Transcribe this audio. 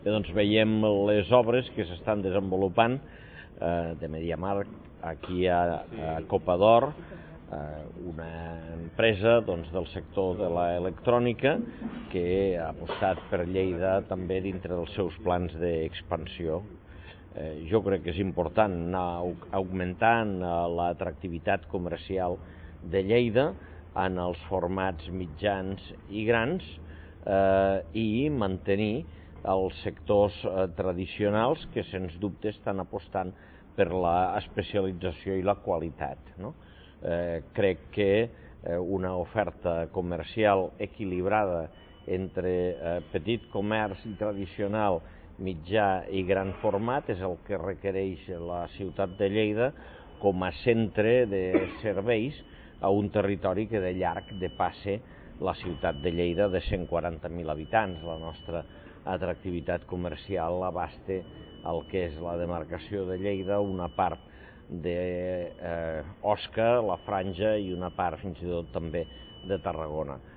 Doncs veiem les obres que s'estan desenvolupant de MediaMarkt aquí a Copa d'Or, una empresa del sector de l'electrònica que ha apostat per Lleida també dintre dels seus plans d'expansió. Jo crec que és important anar augmentant l'atractivitat comercial de Lleida en els formats mitjans i grans i mantenir els sectors tradicionals que sens dubte estan apostant per l'especialització i la qualitat. Crec que una oferta comercial equilibrada entre petit comerç tradicional, mitjà i gran format és el que requereix la ciutat de Lleida com a centre de serveis a un territori que de llarg depassa la ciutat de Lleida de 140.000 habitants. La nostra atractivitat comercial abasta el que és la demarcació de Lleida, una part d'Osca, la Franja i una part fins i tot també de Tarragona.